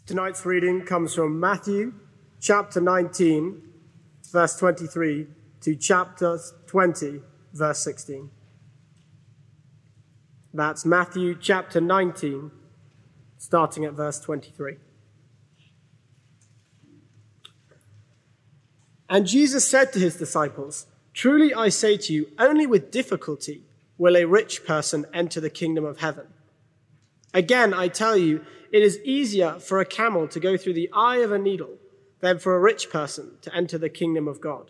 Tonight's reading comes from Matthew chapter 19, verse 23 to chapter 20, verse 16. That's Matthew chapter 19, starting at verse 23. And Jesus said to his disciples, "Truly I say to you, only with difficulty will a rich person enter the kingdom of heaven. Again, I tell you, it is easier for a camel to go through the eye of a needle than for a rich person to enter the kingdom of God."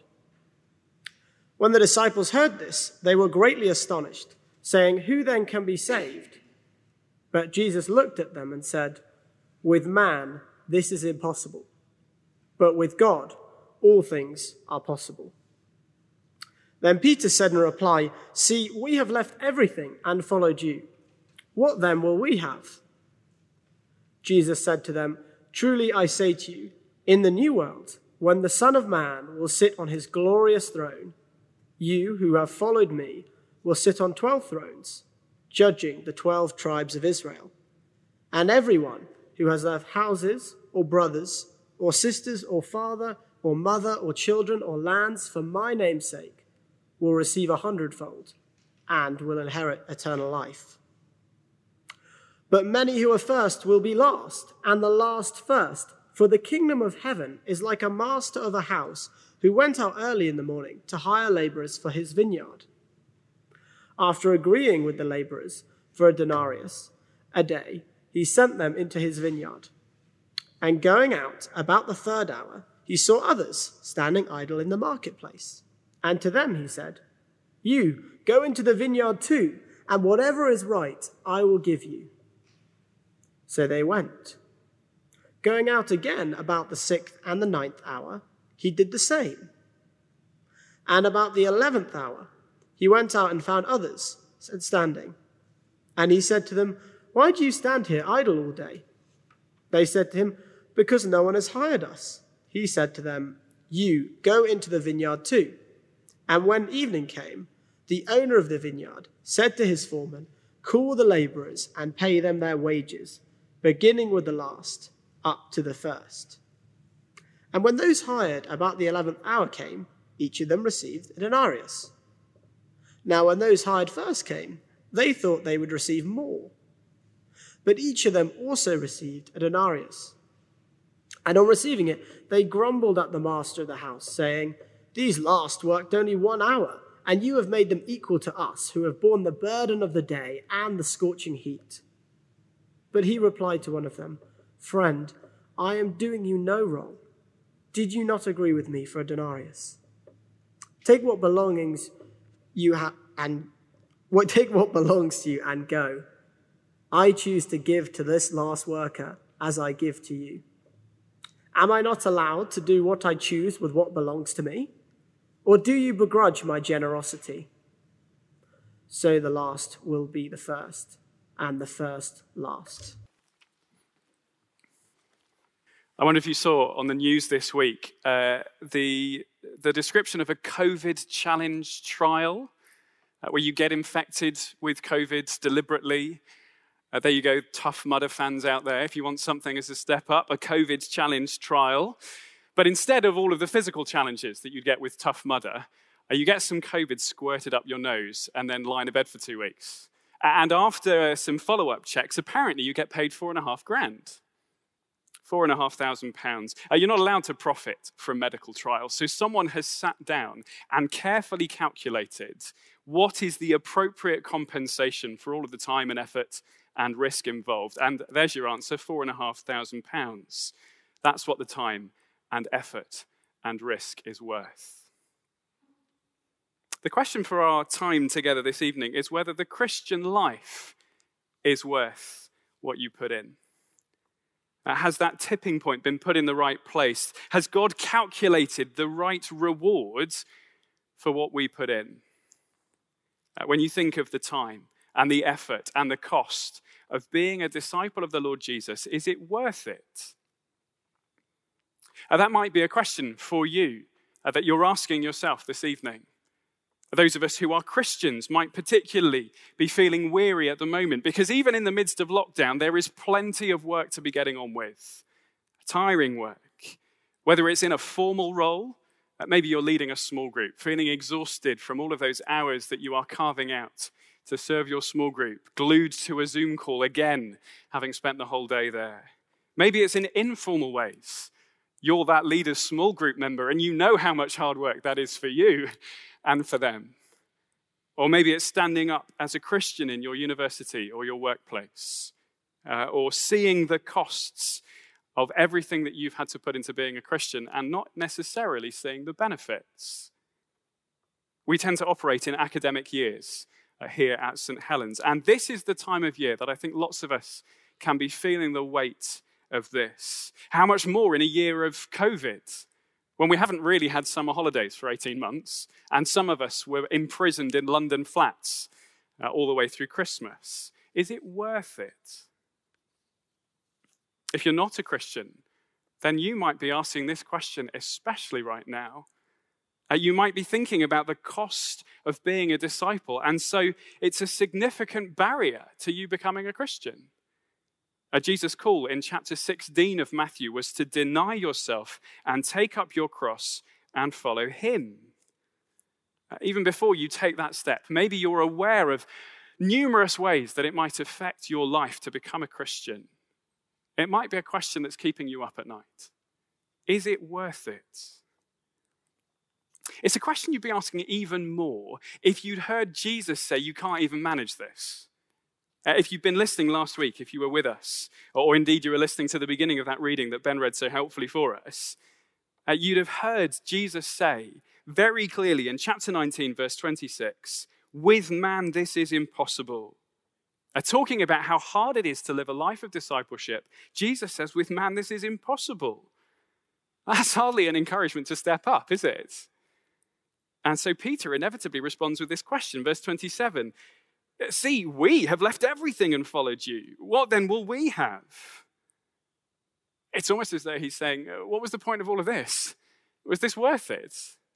When the disciples heard this, they were greatly astonished, saying, "Who then can be saved?" But Jesus looked at them and said, "With man, this is impossible, but with God, all things are possible." Then Peter said in reply, "See, we have left everything and followed you. What then will we have?" Jesus said to them, "Truly I say to you, in the new world, when the Son of Man will sit on his glorious throne, you who have followed me will sit on 12 thrones, judging the 12 tribes of Israel. And everyone who has left houses or brothers or sisters or father or mother or children or lands for my name's sake will receive 100-fold and will inherit eternal life. But many who are first will be last, and the last first. For the kingdom of heaven is like a master of a house who went out early in the morning to hire laborers for his vineyard. After agreeing with the laborers for a denarius a day, he sent them into his vineyard. And going out about the 3rd hour, he saw others standing idle in the marketplace. And to them he said, "You go into the vineyard too, and whatever is right I will give you." So they went. Going out again about the 6th and the 9th hour, he did the same. And about the 11th hour, he went out and found others standing. And he said to them, "Why do you stand here idle all day?" They said to him, "Because no one has hired us." He said to them, "You go into the vineyard too." And when evening came, the owner of the vineyard said to his foreman, "Call the laborers and pay them their wages, beginning with the last up to the first." And when those hired about the 11th hour came, each of them received a denarius. Now when those hired first came, they thought they would receive more. But each of them also received a denarius. And on receiving it, they grumbled at the master of the house, saying, "These last worked only 1 hour, and you have made them equal to us, who have borne the burden of the day and the scorching heat." But he replied to one of them, "Friend, I am doing you no wrong. Did you not agree with me for a denarius? Take what belongs you take what belongs to you and go. I choose to give to this last worker as I give to you. Am I not allowed to do what I choose with what belongs to me? Or do you begrudge my generosity?" So the last will be the first, and the first last. I wonder if you saw on the news this week the description of a COVID challenge trial where you get infected with COVID deliberately. There you go, Tough Mudder fans out there. If you want something as a step up, a COVID challenge trial. But instead of all of the physical challenges that you'd get with Tough Mudder, you get some COVID squirted up your nose and then lie in a bed for 2 weeks. And after some follow-up checks, apparently you get paid $4,500. £4,500. You're not allowed to profit from medical trials. So someone has sat down and carefully calculated what is the appropriate compensation for all of the time and effort and risk involved. And there's your answer, £4,500. That's what the time and effort and risk is worth. The question for our time together this evening is whether the Christian life is worth what you put in. Has that tipping point been put in the right place? Has God calculated the right rewards for what we put in? When you think of the time and the effort and the cost of being a disciple of the Lord Jesus, is it worth it? That might be a question for you that you're asking yourself this evening. Those of us who are Christians might particularly be feeling weary at the moment because even in the midst of lockdown, there is plenty of work to be getting on with. tiring work, whether it's in a formal role, maybe you're leading a small group, feeling exhausted from all of those hours that you are carving out to serve your small group, glued to a Zoom call again, having spent the whole day there. Maybe it's in informal ways. You're that leader's small group member and you know how much hard work that is for you and for them. Or maybe it's standing up as a Christian in your university or your workplace, or seeing the costs of everything that you've had to put into being a Christian and not necessarily seeing the benefits. We tend to operate in academic years here at St. Helens, and this is the time of year that I think lots of us can be feeling the weight of this. How much more in a year of COVID, when we haven't really had summer holidays for 18 months, and some of us were imprisoned in London flats all the way through Christmas. Is it worth it? If you're not a Christian, then you might be asking this question, especially right now. You might be thinking about the cost of being a disciple, and so it's a significant barrier to you becoming a Christian. Jesus' call in chapter 16 of Matthew was to deny yourself and take up your cross and follow him. Even before you take that step, maybe you're aware of numerous ways that it might affect your life to become a Christian. It might be a question that's keeping you up at night. Is it worth it? It's a question you'd be asking even more if you'd heard Jesus say you can't even manage this. If you've been listening last week, if you were with us, or indeed you were listening to the beginning of that reading that Ben read so helpfully for us, you'd have heard Jesus say very clearly in chapter 19, verse 26, with man this is impossible. Talking about how hard it is to live a life of discipleship, Jesus says, with man this is impossible. That's hardly an encouragement to step up, is it? And so Peter inevitably responds with this question, verse 27. See, we have left everything and followed you. What then will we have? It's almost as though he's saying, what was the point of all of this? Was this worth it?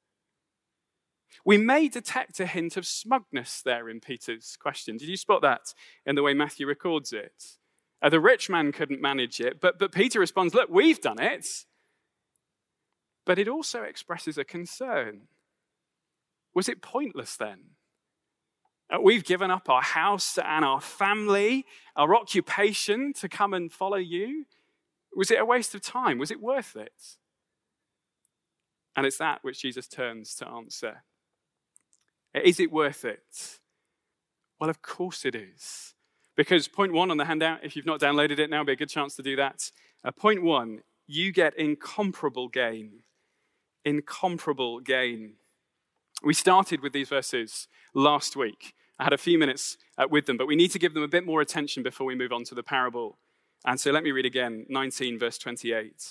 We may detect a hint of smugness there in Peter's question. Did you spot that in the way Matthew records it? The rich man couldn't manage it, but Peter responds, look, we've done it. But it also expresses a concern. Was it pointless then? We've given up our house and our family, our occupation to come and follow you. Was it a waste of time? Was it worth it? And it's that which Jesus turns to answer. Is it worth it? Well, of course it is. Because point one on the handout, if you've not downloaded it now, would be a good chance to do that. Point one, you get incomparable gain. Incomparable gain. We started with these verses last week. I had a few minutes with them, but we need to give them a bit more attention before we move on to the parable. And so let me read again, 19 verse 28.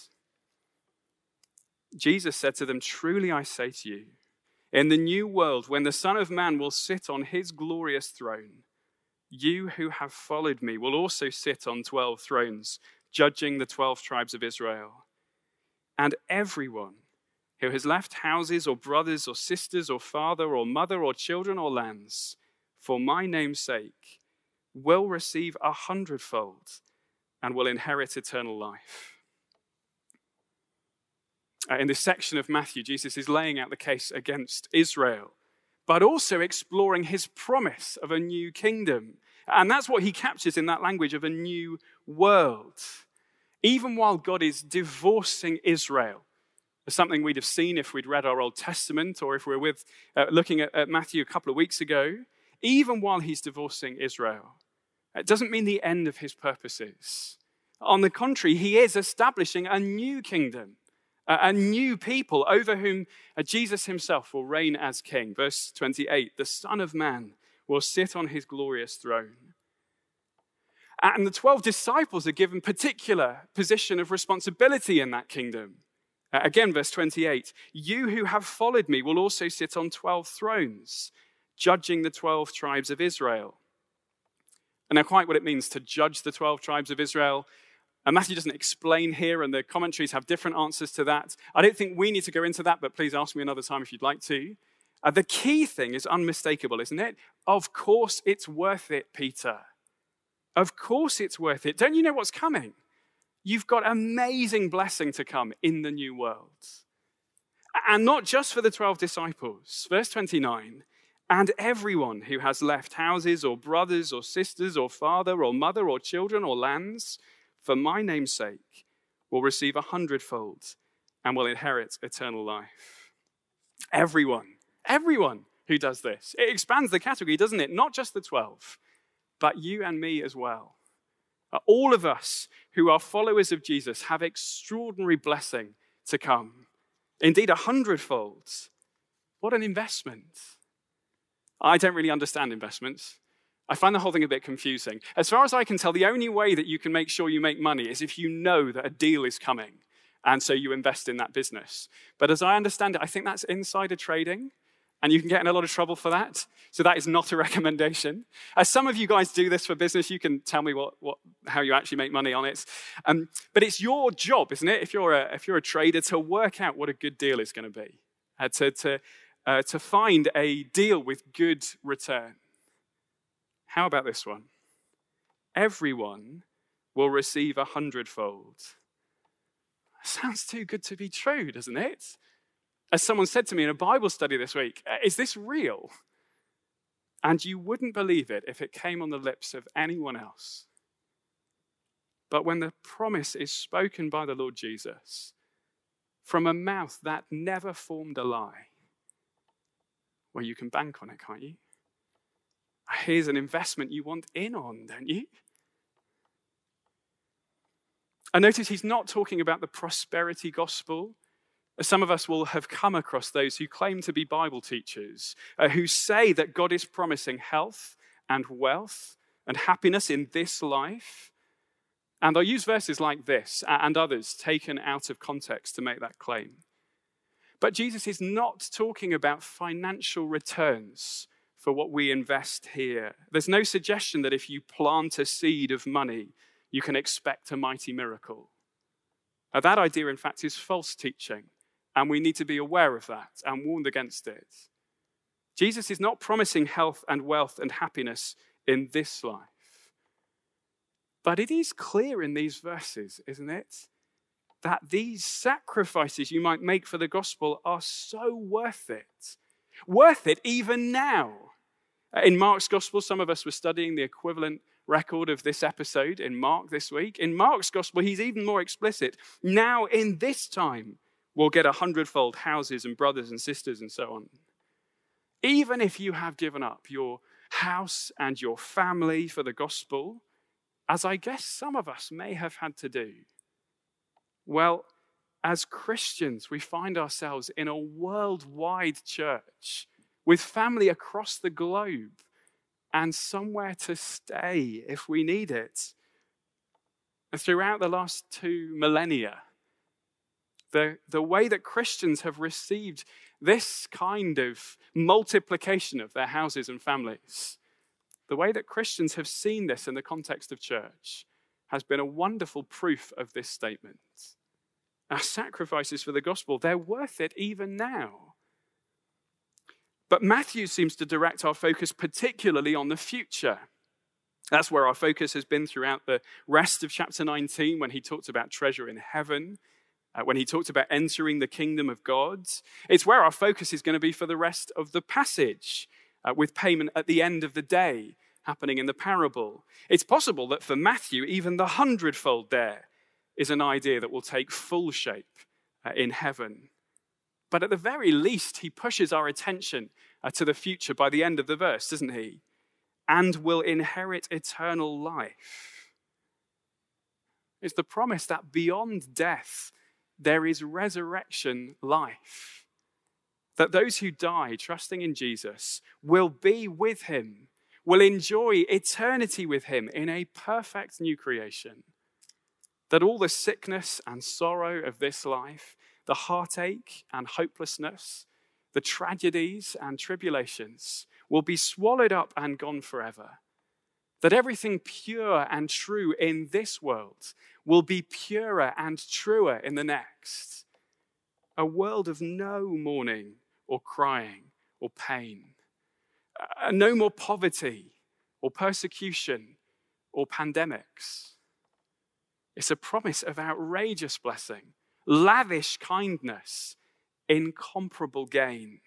Jesus said to them, truly I say to you, in the new world, when the Son of Man will sit on his glorious throne, you who have followed me will also sit on 12 thrones, judging the 12 tribes of Israel. And everyone who has left houses or brothers or sisters or father or mother or children or lands for my name's sake will receive 100-fold and will inherit eternal life. In this section of Matthew, Jesus is laying out the case against Israel, but also exploring his promise of a new kingdom. And that's what he captures in that language of a new world. Even while God is divorcing Israel, something we'd have seen if we'd read our Old Testament or if we were looking at Matthew a couple of weeks ago, even while he's divorcing Israel, it doesn't mean the end of his purposes. On the contrary, he is establishing a new kingdom, a new people over whom Jesus himself will reign as king. Verse 28, the Son of Man will sit on his glorious throne. And the 12 disciples are given particular position of responsibility in that kingdom. Again, verse 28, you who have followed me will also sit on 12 thrones, judging the 12 tribes of Israel. And now quite what it means to judge the 12 tribes of Israel, and Matthew doesn't explain here, and the commentaries have different answers to that. I don't think we need to go into that, but please ask me another time if you'd like to. The key thing is unmistakable, isn't it? Of course it's worth it, Peter. Of course it's worth it. Don't you know what's coming? You've got amazing blessing to come in the new world. And not just for the 12 disciples. Verse 29, and everyone who has left houses or brothers or sisters or father or mother or children or lands for my name's sake will receive 100-fold and will inherit eternal life. Everyone who does this. It expands the category, doesn't it? Not just the 12, but you and me as well. All of us who are followers of Jesus have extraordinary blessing to come. Indeed, 100-fold. What an investment. I don't really understand investments. I find the whole thing a bit confusing. As far as I can tell, the only way that you can make sure you make money is if you know that a deal is coming, and so you invest in that business. But as I understand it, I think that's insider trading, and you can get in a lot of trouble for that. So that is not a recommendation. As some of you guys do this for business, you can tell me how you actually make money on it. But it's your job, isn't it, if you're a trader, to work out what a good deal is going to be, to find a deal with good return. How about this one? Everyone will receive 100-fold. Sounds too good to be true, doesn't it? As someone said to me in a Bible study this week, is this real? And you wouldn't believe it if it came on the lips of anyone else. But when the promise is spoken by the Lord Jesus from a mouth that never formed a lie, well, you can bank on it, can't you? Here's an investment you want in on, don't you? I notice he's not talking about the prosperity gospel. Some of us will have come across those who claim to be Bible teachers, who say that God is promising health and wealth and happiness in this life. And they'll use verses like this and others taken out of context to make that claim. But Jesus is not talking about financial returns for what we invest here. There's no suggestion that if you plant a seed of money, you can expect a mighty miracle. That idea, in fact, is false teaching. And we need to be aware of that and warned against it. Jesus is not promising health and wealth and happiness in this life. But it is clear in these verses, isn't it, that these sacrifices you might make for the gospel are so worth it. Worth it even now. In Mark's gospel, some of us were studying the equivalent record of this episode in Mark this week. In Mark's gospel, he's even more explicit. Now, in this time, we'll get 100-fold houses and brothers and sisters and so on. Even if you have given up your house and your family for the gospel, as I guess some of us may have had to do, well, as Christians, we find ourselves in a worldwide church with family across the globe and somewhere to stay if we need it. Throughout the last 2 millennia, the way that Christians have received this kind of multiplication of their houses and families, the way that Christians have seen this in the context of church has been a wonderful proof of this statement. Our sacrifices for the gospel, they're worth it even now. But Matthew seems to direct our focus particularly on the future. That's where our focus has been throughout the rest of chapter 19 when he talked about treasure in heaven, when he talked about entering the kingdom of God. It's where our focus is going to be for the rest of the passage, with payment at the end of the day happening in the parable. It's possible that for Matthew, even the 100-fold there is an idea that will take full shape in heaven. But at the very least, he pushes our attention to the future by the end of the verse, doesn't he? And will inherit eternal life. It's the promise that beyond death, there is resurrection life. That those who die trusting in Jesus will be with him, will enjoy eternity with him in a perfect new creation. That all the sickness and sorrow of this life, the heartache and hopelessness, the tragedies and tribulations will be swallowed up and gone forever. That everything pure and true in this world will be purer and truer in the next. A world of no mourning or crying or pain. No more poverty or persecution or pandemics. It's a promise of outrageous blessing, lavish kindness, incomparable gain.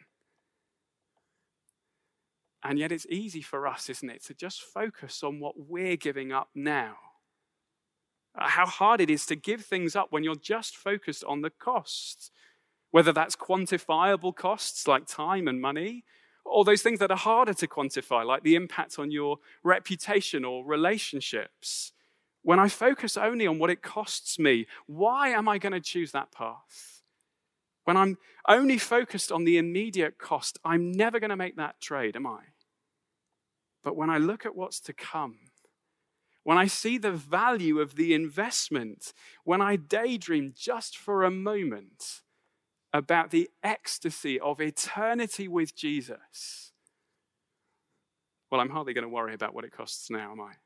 And yet it's easy for us, isn't it, to just focus on what we're giving up now. How hard it is to give things up when you're just focused on the costs, whether that's quantifiable costs like time and money, or those things that are harder to quantify, like the impact on your reputation or relationships. When I focus only on what it costs me, why am I going to choose that path? When I'm only focused on the immediate cost, I'm never going to make that trade, am I? But when I look at what's to come, when I see the value of the investment, when I daydream just for a moment about the ecstasy of eternity with Jesus, well, I'm hardly going to worry about what it costs now, am I?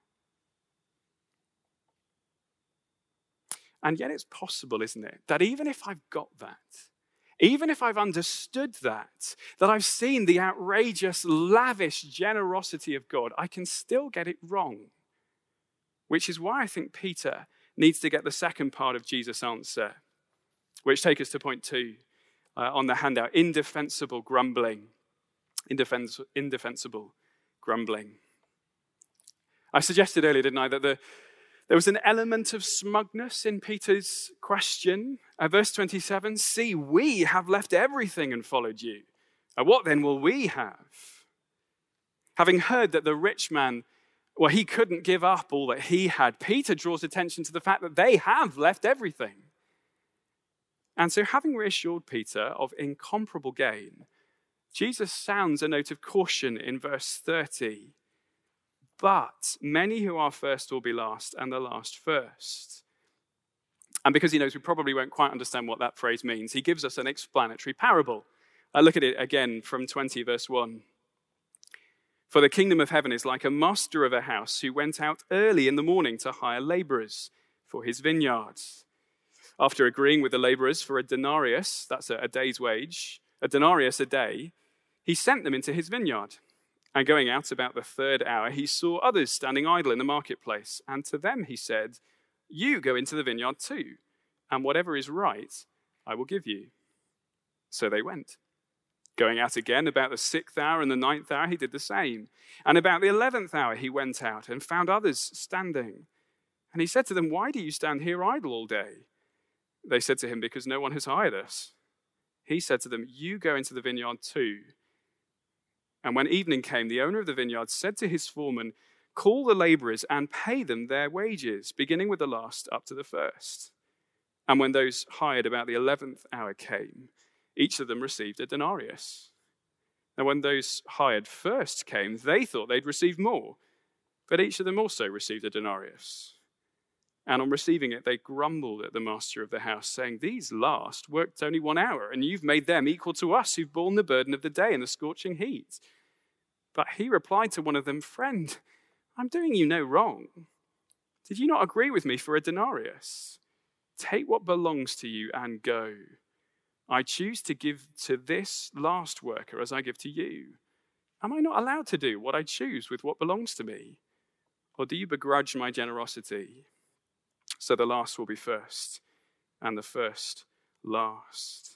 And yet it's possible, isn't it, that even if I've got that, even if I've understood that I've seen the outrageous, lavish generosity of God, I can still get it wrong. Which is why I think Peter needs to get the second part of Jesus' answer, which takes us to point 2 on the handout, indefensible grumbling. Indefensible grumbling. I suggested earlier, didn't I, that there was an element of smugness in Peter's question. Verse 27, see, we have left everything and followed you. What then will we have? Having heard that the rich man, well, he couldn't give up all that he had, Peter draws attention to the fact that they have left everything. And so having reassured Peter of incomparable gain, Jesus sounds a note of caution in verse 30. But many who are first will be last, and the last first. And because he knows we probably won't quite understand what that phrase means, he gives us an explanatory parable. Look at it again from 20, verse 1. For the kingdom of heaven is like a master of a house who went out early in the morning to hire laborers for his vineyards. After agreeing with the laborers for a denarius, that's a day's wage, a denarius a day, he sent them into his vineyard. And going out about the 3rd hour, he saw others standing idle in the marketplace. And to them he said, you go into the vineyard too, and whatever is right, I will give you. So they went. Going out again about the 6th hour and the 9th hour, he did the same. And about the 11th hour, he went out and found others standing. And he said to them, why do you stand here idle all day? They said to him, because no one has hired us. He said to them, you go into the vineyard too. And when evening came, the owner of the vineyard said to his foreman, call the laborers and pay them their wages, beginning with the last up to the first. And when those hired about the 11th hour came, each of them received a denarius. Now when those hired first came, they thought they'd receive more, but each of them also received a denarius. And on receiving it, they grumbled at the master of the house, saying, these last worked only 1 hour, and you've made them equal to us who've borne the burden of the day and the scorching heat. But he replied to one of them, friend, I'm doing you no wrong. Did you not agree with me for a denarius? Take what belongs to you and go. I choose to give to this last worker as I give to you. Am I not allowed to do what I choose with what belongs to me? Or do you begrudge my generosity? So the last will be first, and the first last.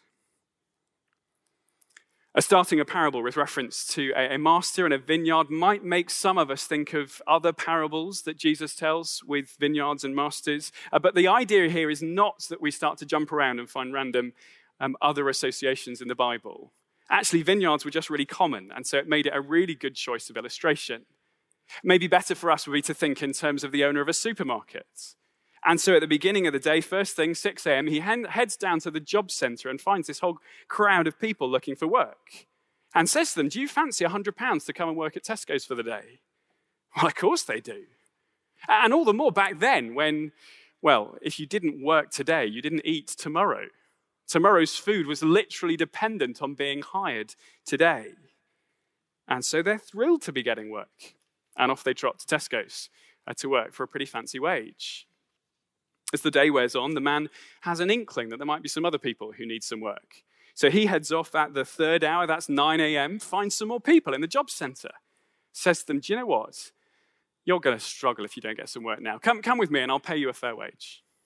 Starting a parable with reference to a master and a vineyard might make some of us think of other parables that Jesus tells with vineyards and masters. But the idea here is not that we start to jump around and find random other associations in the Bible. Actually, vineyards were just really common, and so it made it a really good choice of illustration. Maybe better for us would be to think in terms of the owner of a supermarket. And so at the beginning of the day, first thing, 6 a.m., he heads down to the job center and finds this whole crowd of people looking for work and says to them, do you fancy £100 to come and work at Tesco's for the day? Well, of course they do. And all the more back then when, well, if you didn't work today, you didn't eat tomorrow. Tomorrow's food was literally dependent on being hired today. And so they're thrilled to be getting work. And off they trot to Tesco's to work for a pretty fancy wage. As the day wears on, the man has an inkling that there might be some other people who need some work. So he heads off at the 3rd hour, that's 9 a.m., finds some more people in the job center. Says to them, do you know what? You're going to struggle if you don't get some work now. Come with me and I'll pay you a fair wage.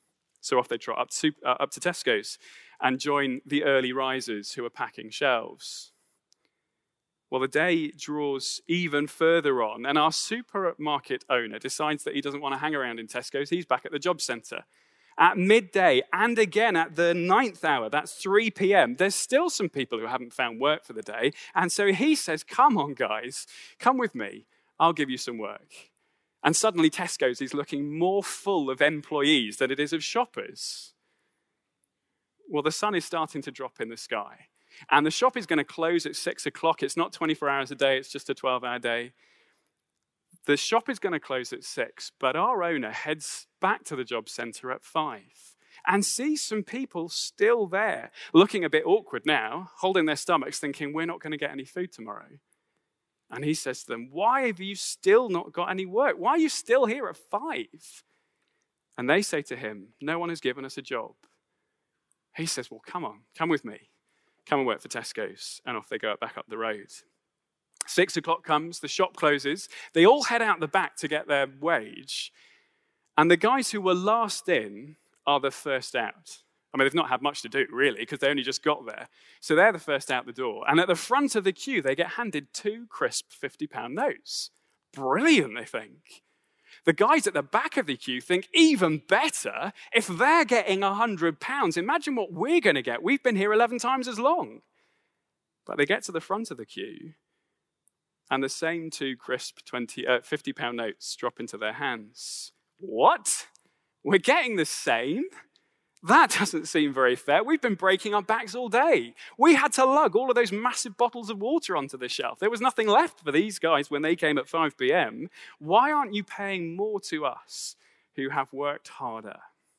So off they trot up to Tesco's and join the early risers who are packing shelves. Well, the day draws even further on, and our supermarket owner decides that he doesn't want to hang around in Tesco's. He's back at the job centre. At midday, and again at the 9th hour, that's 3 p.m., there's still some people who haven't found work for the day. And so he says, come on, guys, come with me. I'll give you some work. And suddenly Tesco's is looking more full of employees than it is of shoppers. Well, the sun is starting to drop in the sky. And the shop is going to close at 6 o'clock. It's not 24 hours a day, it's just a 12-hour day. The shop is going to close at 6, but our owner heads back to the job centre at 5 and sees some people still there, looking a bit awkward now, holding their stomachs, thinking, we're not going to get any food tomorrow. And he says to them, why have you still not got any work? Why are you still here at 5? And they say to him, no one has given us a job. He says, well, come on, come with me. Come and work for Tesco's. And off they go back up the road. 6 o'clock comes, the shop closes. They all head out the back to get their wage. And the guys who were last in are the first out. I mean, they've not had much to do, really, because they only just got there. So they're the first out the door. And at the front of the queue, they get handed 2 crisp £50 notes. Brilliant, they think. The guys at the back of the queue think, even better, if they're getting £100, imagine what we're going to get. We've been here 11 times as long. But they get to the front of the queue, and the same 2 crisp £50 notes drop into their hands. What? We're getting the same? That doesn't seem very fair. We've been breaking our backs all day. We had to lug all of those massive bottles of water onto the shelf. There was nothing left for these guys when they came at 5 p.m. Why aren't you paying more to us who have worked harder?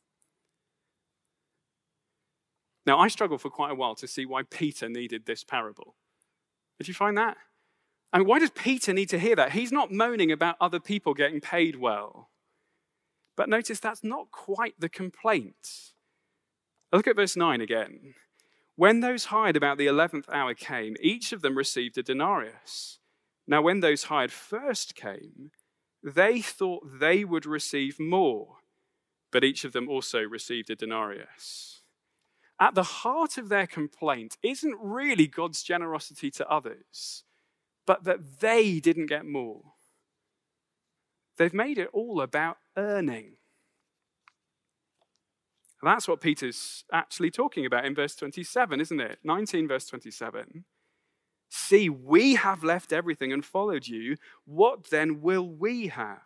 Now, I struggled for quite a while to see why Peter needed this parable. Did you find that? I mean, why does Peter need to hear that? He's not moaning about other people getting paid well. But notice that's not quite the complaint. Look at verse 9 again. When those hired about the 11th hour came, each of them received a denarius. Now, when those hired first came, they thought they would receive more, but each of them also received a denarius. At the heart of their complaint isn't really God's generosity to others, but that they didn't get more. They've made it all about earning. That's what Peter's actually talking about in verse 27, isn't it? 19 verse 27. See, we have left everything and followed you. What then will we have?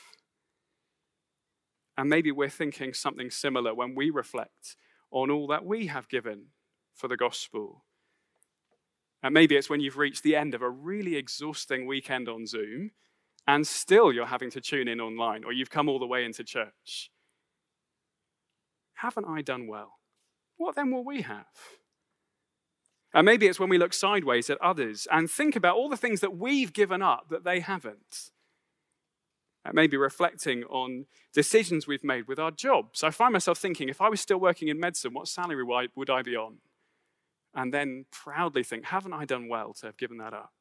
And maybe we're thinking something similar when we reflect on all that we have given for the gospel. And maybe it's when you've reached the end of a really exhausting weekend on Zoom and still you're having to tune in online, or you've come all the way into church. Haven't I done well? What then will we have? And maybe it's when we look sideways at others and think about all the things that we've given up that they haven't. And maybe reflecting on decisions we've made with our jobs. I find myself thinking, if I was still working in medicine, what salary would I be on? And then proudly think, haven't I done well to have given that up?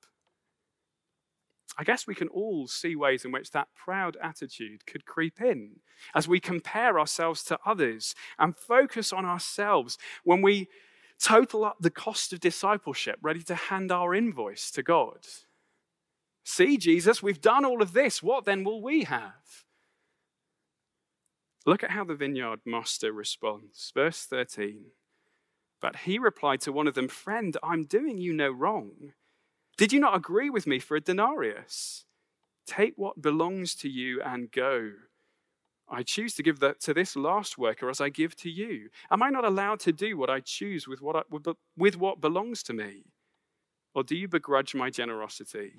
I guess we can all see ways in which that proud attitude could creep in as we compare ourselves to others and focus on ourselves when we total up the cost of discipleship, ready to hand our invoice to God. See, Jesus, we've done all of this. What then will we have? Look at how the vineyard master responds. Verse 13. But he replied to one of them, friend, I'm doing you no wrong. Did you not agree with me for a denarius? Take what belongs to you and go. I choose to give that to this last worker as I give to you. Am I not allowed to do what I choose with what belongs to me? Or do you begrudge my generosity?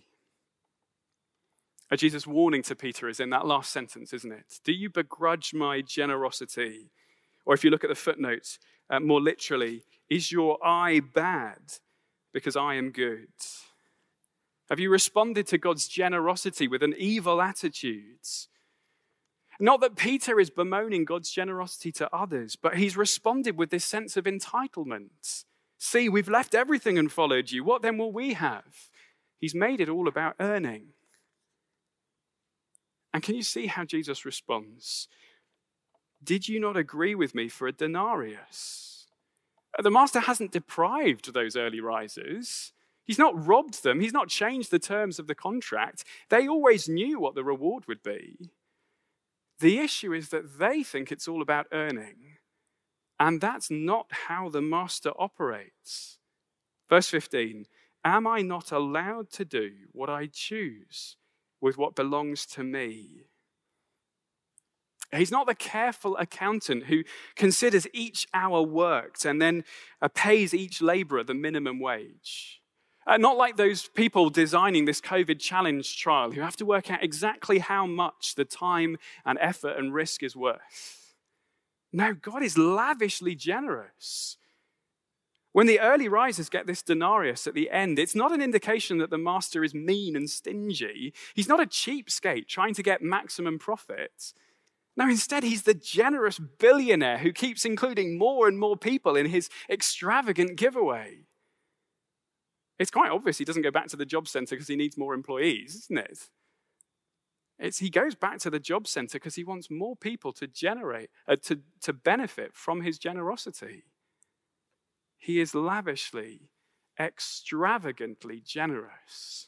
Jesus' warning to Peter is in that last sentence, isn't it? Do you begrudge my generosity? Or if you look at the footnotes, more literally, is your eye bad because I am good? Have you responded to God's generosity with an evil attitude? Not that Peter is bemoaning God's generosity to others, but he's responded with this sense of entitlement. See, we've left everything and followed you. What then will we have? He's made it all about earning. And can you see how Jesus responds? Did you not agree with me for a denarius? The master hasn't deprived those early risers. He's not robbed them. He's not changed the terms of the contract. They always knew what the reward would be. The issue is that they think it's all about earning. And that's not how the master operates. Verse 15, am I not allowed to do what I choose with what belongs to me? He's not the careful accountant who considers each hour worked and then pays each laborer the minimum wage. Not like those people designing this COVID challenge trial who have to work out exactly how much the time and effort and risk is worth. No, God is lavishly generous. When the early risers get this denarius at the end, it's not an indication that the master is mean and stingy. He's not a cheapskate trying to get maximum profit. No, instead, he's the generous billionaire who keeps including more and more people in his extravagant giveaway. It's quite obvious he doesn't go back to the job center because he needs more employees, isn't it? He goes back to the job center because he wants more people to to benefit from his generosity. He is lavishly, extravagantly generous.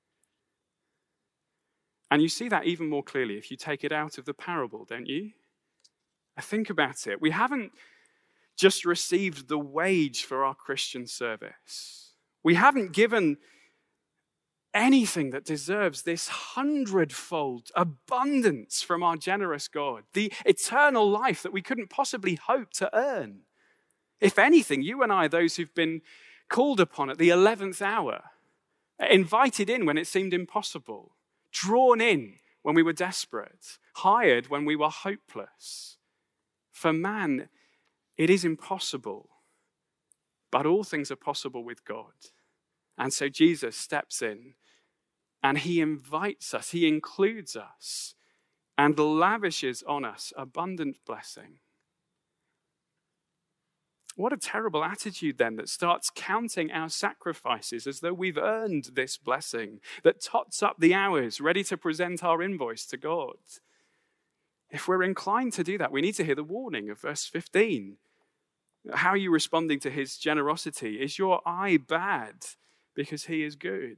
And you see that even more clearly if you take it out of the parable, don't you? Think about it. We haven't just received the wage for our Christian service. We haven't given anything that deserves this 100-fold abundance from our generous God, the eternal life that we couldn't possibly hope to earn. If anything, you and I, those who've been called upon at the 11th hour, invited in when it seemed impossible, drawn in when we were desperate, hired when we were hopeless. For man, it is impossible, but all things are possible with God. And so Jesus steps in and he invites us, he includes us and lavishes on us abundant blessing. What a terrible attitude then that starts counting our sacrifices as though we've earned this blessing, that tots up the hours ready to present our invoice to God. If we're inclined to do that, we need to hear the warning of verse 15. How are you responding to his generosity? Is your eye bad because he is good?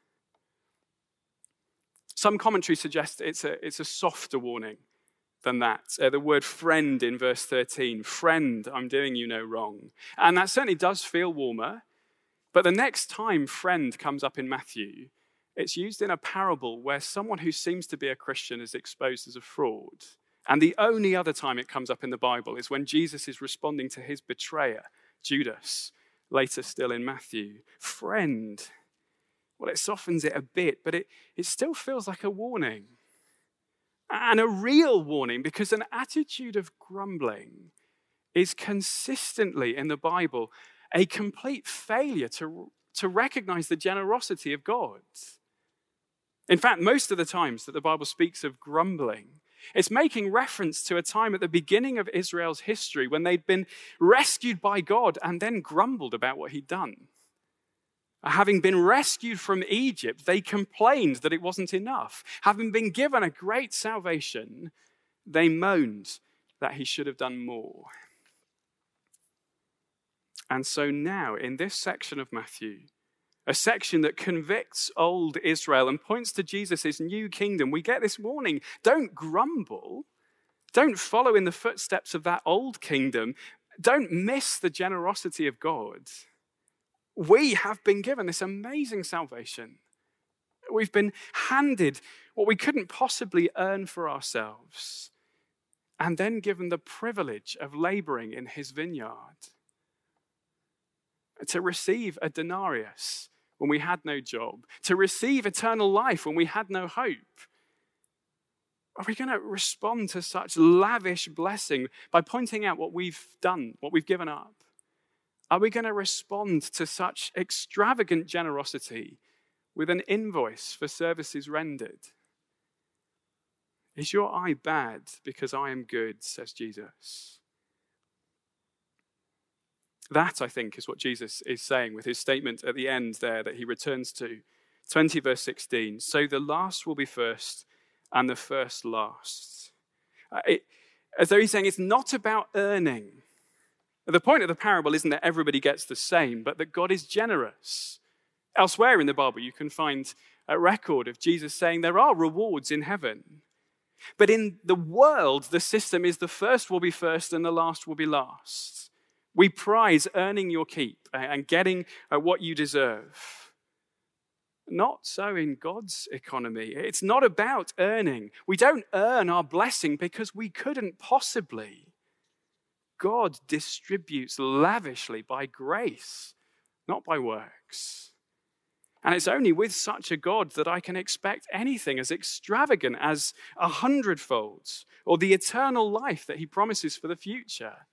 Some commentaries suggest it's a softer warning than that. The word friend in verse 13, friend, I'm doing you no wrong. And that certainly does feel warmer. But the next time friend comes up in Matthew, it's used in a parable where someone who seems to be a Christian is exposed as a fraud. And the only other time it comes up in the Bible is when Jesus is responding to his betrayer, Judas, later still in Matthew. Friend. Well, it softens it a bit, but it still feels like a warning. And a real warning, because an attitude of grumbling is consistently in the Bible a complete failure to recognize the generosity of God. In fact, most of the times that the Bible speaks of grumbling, it's making reference to a time at the beginning of Israel's history when they'd been rescued by God and then grumbled about what he'd done. Having been rescued from Egypt, they complained that it wasn't enough. Having been given a great salvation, they moaned that he should have done more. And so now, in this section of Matthew, a section that convicts old Israel and points to Jesus' new kingdom, we get this warning. Don't grumble. Don't follow in the footsteps of that old kingdom. Don't miss the generosity of God. We have been given this amazing salvation. We've been handed what we couldn't possibly earn for ourselves, and then given the privilege of laboring in his vineyard. To receive a denarius when we had no job, to receive eternal life when we had no hope. Are we going to respond to such lavish blessing by pointing out what we've done, what we've given up? Are we going to respond to such extravagant generosity with an invoice for services rendered? Is your eye bad because I am good, says Jesus? That, I think, is what Jesus is saying with his statement at the end there that he returns to. 20 verse 16. So the last will be first and the first last. As though he's saying it's not about earning. The point of the parable isn't that everybody gets the same, but that God is generous. Elsewhere in the Bible, you can find a record of Jesus saying there are rewards in heaven. But in the world, the system is the first will be first and the last will be last. We prize earning your keep and getting what you deserve. Not so in God's economy. It's not about earning. We don't earn our blessing because we couldn't possibly. God distributes lavishly by grace, not by works. And it's only with such a God that I can expect anything as extravagant as 100-fold or the eternal life that he promises for the future.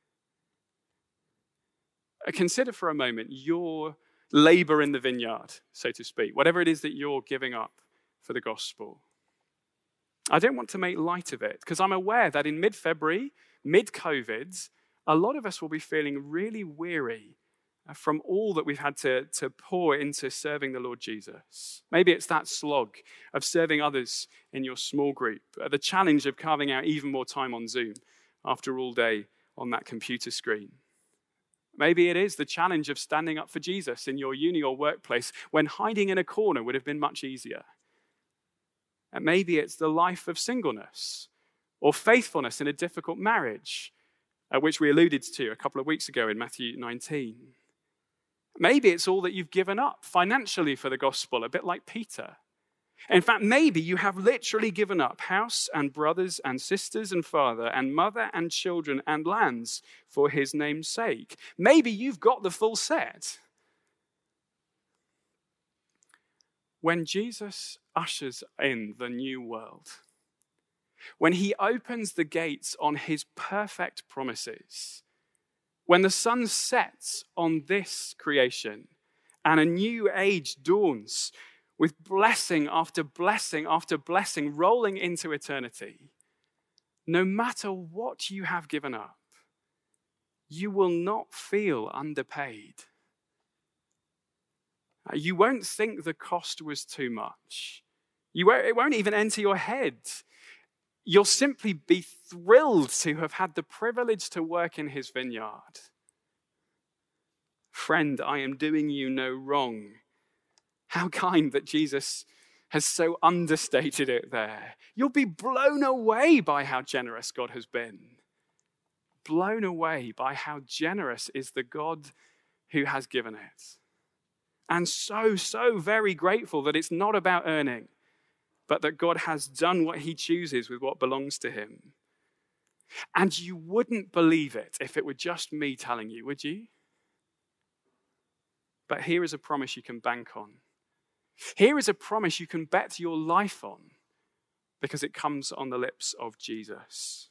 Consider for a moment your labor in the vineyard, so to speak, whatever it is that you're giving up for the gospel. I don't want to make light of it because I'm aware that in mid-February, mid-COVID, a lot of us will be feeling really weary from all that we've had to pour into serving the Lord Jesus. Maybe it's that slog of serving others in your small group, the challenge of carving out even more time on Zoom after all day on that computer screen. Maybe it is the challenge of standing up for Jesus in your uni or workplace when hiding in a corner would have been much easier. And maybe it's the life of singleness or faithfulness in a difficult marriage, which we alluded to a couple of weeks ago in Matthew 19. Maybe it's all that you've given up financially for the gospel, a bit like Peter. In fact, maybe you have literally given up house and brothers and sisters and father and mother and children and lands for his name's sake. Maybe you've got the full set. When Jesus ushers in the new world, when he opens the gates on his perfect promises, when the sun sets on this creation and a new age dawns with blessing after blessing after blessing rolling into eternity, no matter what you have given up, you will not feel underpaid. You won't think the cost was too much. It won't even enter your head. You'll simply be thrilled to have had the privilege to work in his vineyard. Friend, I am doing you no wrong. How kind that Jesus has so understated it there. You'll be blown away by how generous God has been. Blown away by how generous is the God who has given it. And so very grateful that it's not about earning, but that God has done what he chooses with what belongs to him. And you wouldn't believe it if it were just me telling you, would you? But here is a promise you can bank on. Here is a promise you can bet your life on because it comes on the lips of Jesus.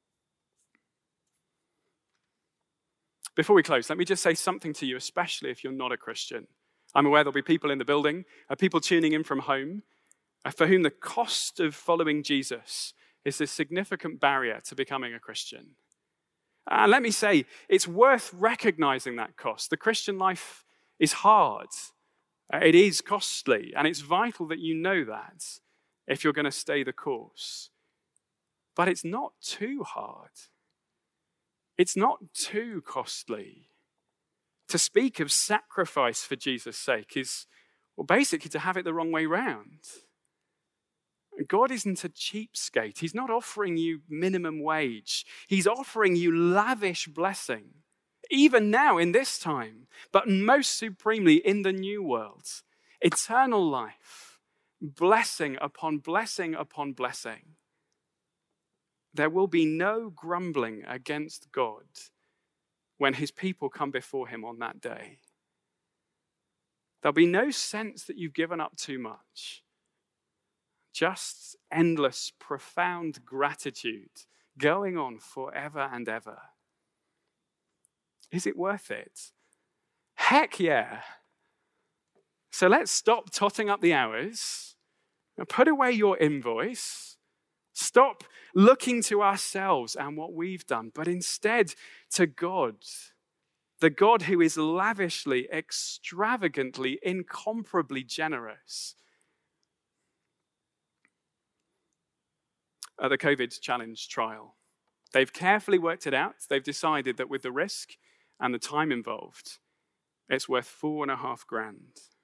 Before we close, let me just say something to you, especially if you're not a Christian. I'm aware there'll be people in the building, people tuning in from home, for whom the cost of following Jesus is a significant barrier to becoming a Christian. And let me say, it's worth recognizing that cost. The Christian life is hard. It is costly, and it's vital that you know that if you're going to stay the course. But it's not too hard. It's not too costly. To speak of sacrifice for Jesus' sake is, well, basically to have it the wrong way round. God isn't a cheapskate. He's not offering you minimum wage. He's offering you lavish blessing, even now in this time, but most supremely in the new world. Eternal life, blessing upon blessing upon blessing. There will be no grumbling against God when his people come before him on that day. There'll be no sense that you've given up too much. Just endless, profound gratitude going on forever and ever. Is it worth it? Heck yeah. So let's stop totting up the hours. Now put away your invoice. Stop looking to ourselves and what we've done, but instead to God, the God who is lavishly, extravagantly, incomparably generous. The COVID challenge trial They've carefully worked it out. They've decided that with the risk and the time involved, it's worth $4,500.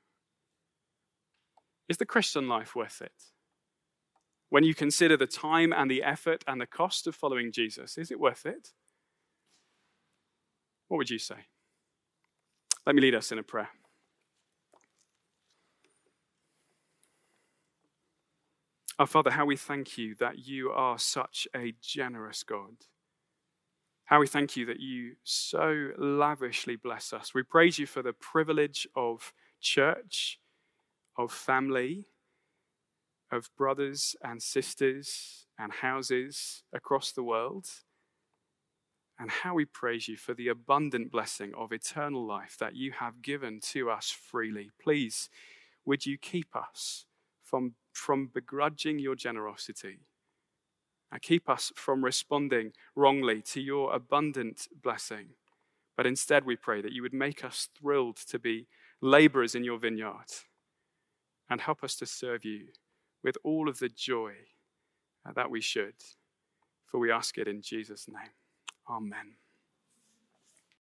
Is the Christian life worth it? When you consider the time and the effort and the cost of following Jesus, is it worth it? What would you say? Let me lead us in a prayer. Our Father, how we thank you that you are such a generous God. How we thank you that you so lavishly bless us. We praise you for the privilege of church, of family, of brothers and sisters and houses across the world. And how we praise you for the abundant blessing of eternal life that you have given to us freely. Please, would you keep us from begrudging your generosity, and keep us from responding wrongly to your abundant blessing. But instead we pray that you would make us thrilled to be laborers in your vineyard and help us to serve you with all of the joy that we should. For we ask it in Jesus' name. Amen.